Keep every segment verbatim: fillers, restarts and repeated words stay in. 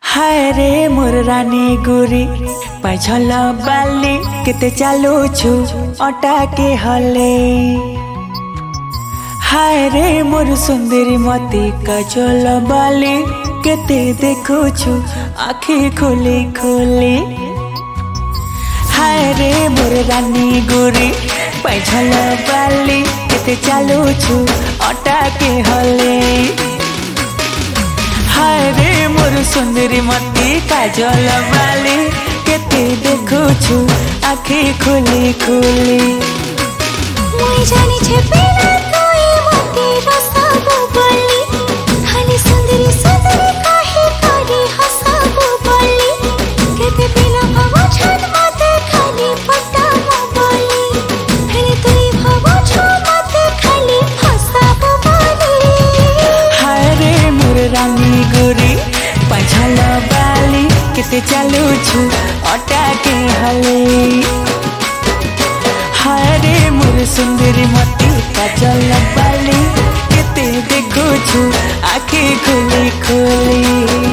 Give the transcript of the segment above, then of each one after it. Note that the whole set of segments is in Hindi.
हाय रे मोर रानी गुरी पाछल बाली केते चालू छु अटा के हले। हाय रे मोर सुंदरी मती काजल बाली केते देखु छु आखी खोली खोली। हाय रे मोर रानी गुरी पाछल बाली केते चालू छु अटा के हले। हाय रे मोर सुंदरी मती काजल बाली केते देखु छु आखी खोली खोली। मुई जानी छे पेला कोई मती रसाबो बोली खाली सुंदरी सुंदरी काहे करी हसाबो बोली केते पेला भवो छन मते खाली पटाबो बोली खाली तुई भवो छ मते खाली हसाबो बोली। हाय रे मोर रानी गुरी पाछल बाली केते चालू छु अटा के हले। हाय रे मोर सुंदरी मती काजल बाली केते देखु छु आखी खोली खोली।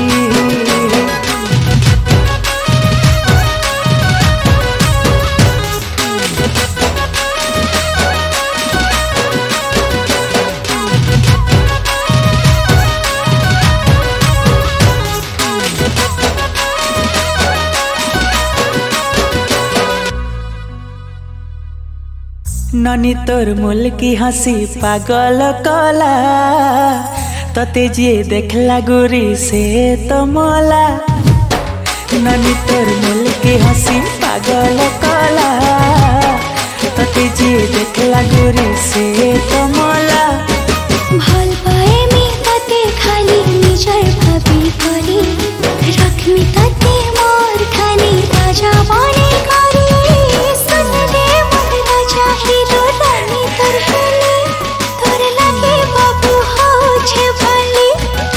ननी तोर मुल की हंसी पागल कला तते जे देखला गुरी से तो मोला। ननी तोर मुल की हंसी पागल कला तते जे देखला गुरी से तो मोला। भल पाए मी तते खाली निजर भाभी करी रखमी तते मोर खानी राजा बने करी। सुन रे मोर राजा हीरो रानी तोर हेले तोर लागे बाबू हो छे भली।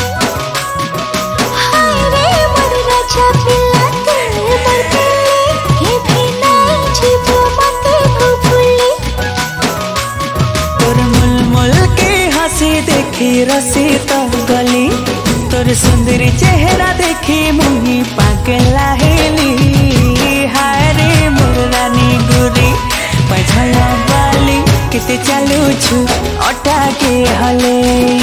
हाय रे मोर राजा पिला तोर मोर दिले के भी नहीं जीवो मते भूली। तोर मुल मुल के हंसी देखी रसी तो गली तोर सुंदरी चेहरा देखी मुही पागला हेली। हाय रे मोर रानी गुरी पाछल बाली केते चालू छु अटा के हले।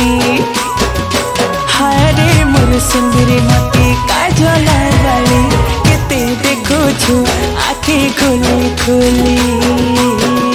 हाय रे मोर सुंदरी मती काजल बाली केते देखु छु आखी खोली खोली।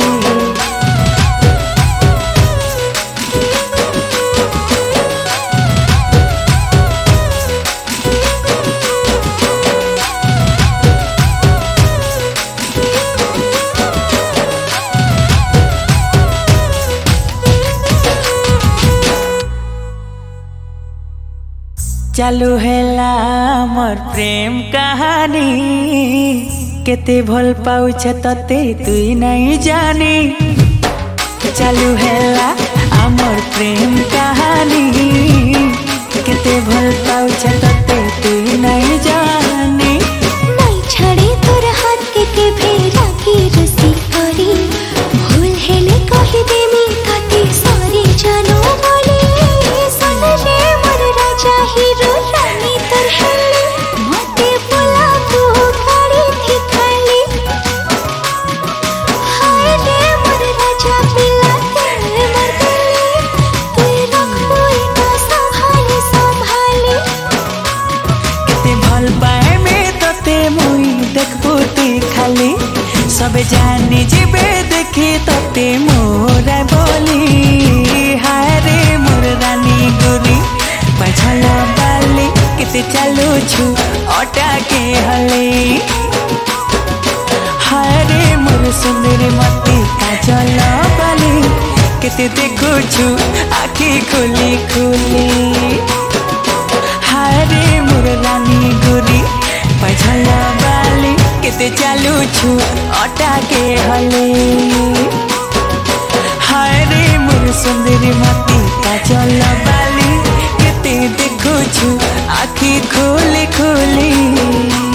चालू हेला मोर प्रेम कहानी केते भल पाउछ तते तुई नहीं जानी। चालू हेला आमर प्रेम कहानी केते भल पाउछ तते तुई नहीं जानी। नहीं छड़े तोर हाथ के के भेरा की रसी करी भूल हेले कहि देमी तते सारी जानो बोली। सुन रे मोर राजा हीरो रानी तोर हेले मते बोला तू गाड़ी थी खाली। हाय रे मोर राजा पिला तोर मोर दिले तुई रखबोई ना संभाली संभाली। केते भल पाए में तते मुई देखबो ती खाली सब जानी जीबे देखी तते मोरा बोली। हाय रे मोर रानी गुरी पाछल बाली केते चालू छु अटा के हले। हाय रे मोर सुंदरी मती काजल बाली केते देखु छु आखी खोली खोली। हाय रे मोर रानी गुरी पाछल बाली केते चालू छु अटा के हले। हाय रे मोर सुंदरी मती काजल बाली केते देखु छु आखी खोली खोली।